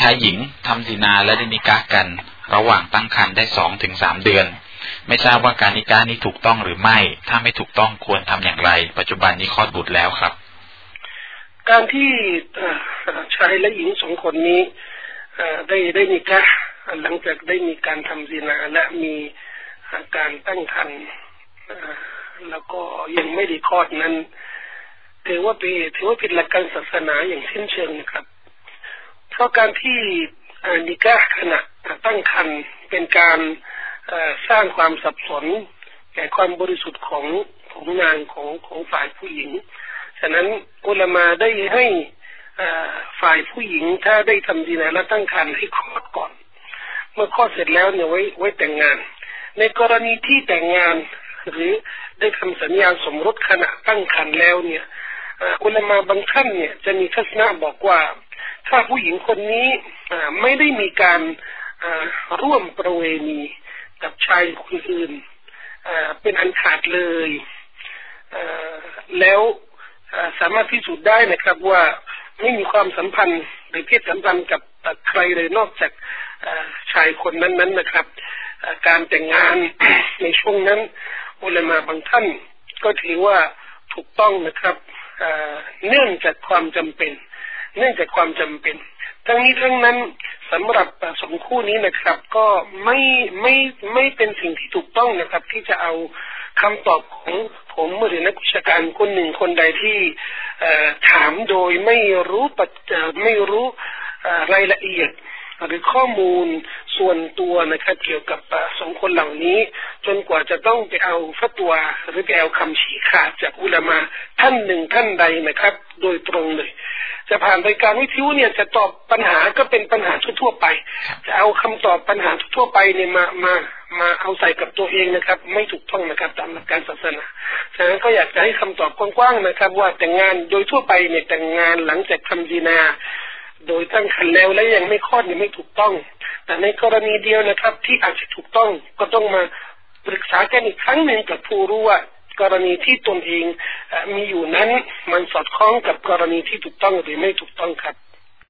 ายหญิงทำซินาและได้นิกะห์กันระหว่างตั้งครรภ์ได้2 ถึง 3 เดือนไม่ทราบว่าการนิกะห์นี้ถูกต้องหรือไม่ถ้าไม่ถูกต้องควรทำอย่างไรปัจจุบันนี้คลอดบุตรแล้วครับการที่ชายและหญิง2 คนนี้ได้นิกะห์หลังจากได้มีการทำซินาและมีการตั้งครรภ์แล้วก็ยังไม่ได้คลอดนั้นถือว่าเป็นหลักการศาสนาอย่างสิ้นเชิงนะครับเพราะการที่นิกะห์ขณะตั้งครรภ์เป็นการสร้างความสับสนแก่ความบริสุทธิ์ของนางของฝ่ายผู้หญิงฉะนั้นอุลามะได้ให้ฝ่ายผู้หญิงถ้าได้ทำซินาและตั้งครรภ์ให้คลอดก่อนเมื่อคลอดเสร็จแล้วเนี่ยไว้แต่งงานในกรณีที่แต่งงานหรือได้ทำสัญญาสมรสขณะตั้งครรภ์แล้วเนี่ยอุลามะบางท่านเนี่ยจะมีทัศนะบอกว่าถ้าผู้หญิงคนนี้ไม่ได้มีการร่วมประเวณีกับชายคนอื่นเป็นอันขาดเลยแล้วสามารถพิสูจน์ได้นะครับว่าไม่มีความสัมพันธ์หรือเพศสัมพันธ์กับใครเลยนอกจากชายคนนั้นนะครับการแต่งงาน ในช่วงนั้นอุลามะบางท่านก็ถือว่าถูกต้องนะครับเนื่องจากความจำเป็นทั้งนี้ทั้งนั้นสำหรับสองคู่นี้นะครับก็ไม่เป็นสิ่งที่ถูกต้องนะครับที่จะเอาคำตอบของผมหรือนักวิชาการคนหนึ่งคนใดที่ถามโดยไม่รู้รายละเอียดหรือข้อมูลส่วนตัวนะครับเกี่ยวกับ2 คนเหล่านี้จนกว่าจะต้องไปเอาฟัตวาหรือไปเอาคำชี้ขาดจากอุลามะท่านหนึ่งท่านใดนะครับโดยตรงเลยจะผ่านรายการวิทยุเนี่ยจะตอบปัญหาก็เป็นปัญหาทั่วไปจะเอาคำตอบปัญหาทั่วไปเนี่ยมาเอาใส่กับตัวเองนะครับไม่ถูกต้องนะครับตามหลักการศาสนาฉะนั้นก็อยากจะให้คำตอบกว้างๆนะครับว่าแต่งงานโดยทั่วไปเนี่ยแต่งงานหลังจากทำซินาโดยตั้งครรภ์แล้วและยังไม่คลอดเนี่ยไม่ถูกต้องแต่ในกรณีเดียวนะครับที่อาจจะถูกต้องก็ต้องมาปรึกษากันอีกครั้งหนึ่งกับผู้รู้ว่ากรณีที่ตนเองมีอยู่นั้นมันสอดคล้องกับกรณีที่ถูกต้องหรือไม่ถูกต้องครับ